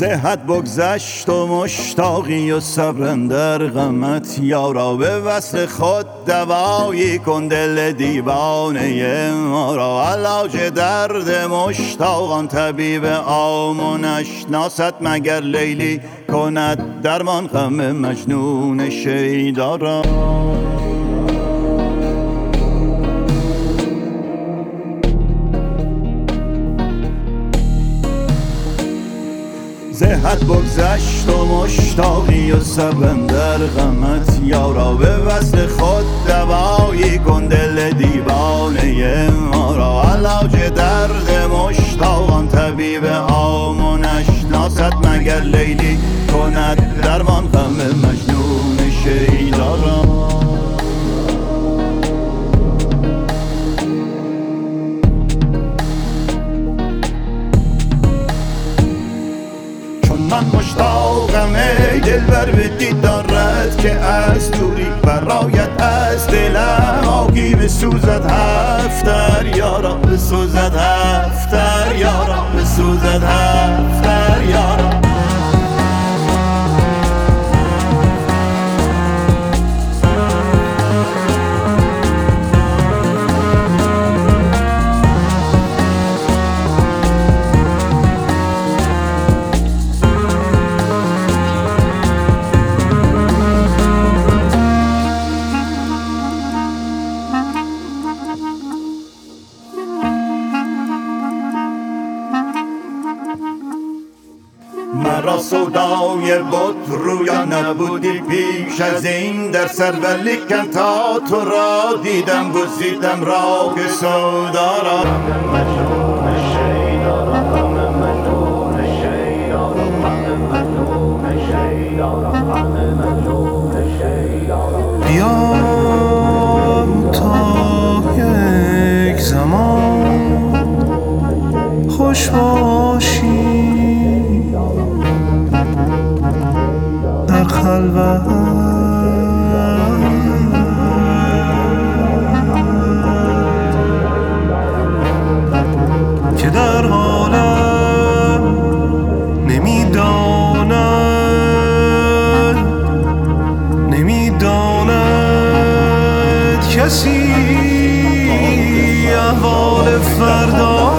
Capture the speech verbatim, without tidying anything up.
صحت بگذشت و مشتاقی و صبرن در غمت یارا، به وصل خود دوایی کن دل دیوانه ما را. علاج درد مشتاقان طبیب عام و نشناست، مگر لیلی کند درمان غم مجنون شیدا را. صحت بگذشت و مشتاقی و صبرن در غمت یارا، به وصل خود دوایی کن دل دیوانه ما را. علاج درد مشتاقان طبیب عام و نشناست، مگر لیلی کند درمان غم مجنون شیدا را. من مشتاقم ای دلبر به دیدارت، که از دوری برایت از دلم آگی بسوزد هفتر یارا، بسوزد هفتر یارا، بسوزد هفتر یارا. مرا سودای بت رویا نبودی پیش از این در سر، ولیکن تا تو را دیدم گزیدم راه سودا را. بیا تا یک زمان خوش باشی در خلوت، که در حالم نمیداند نمیداند کسی احوال فردا.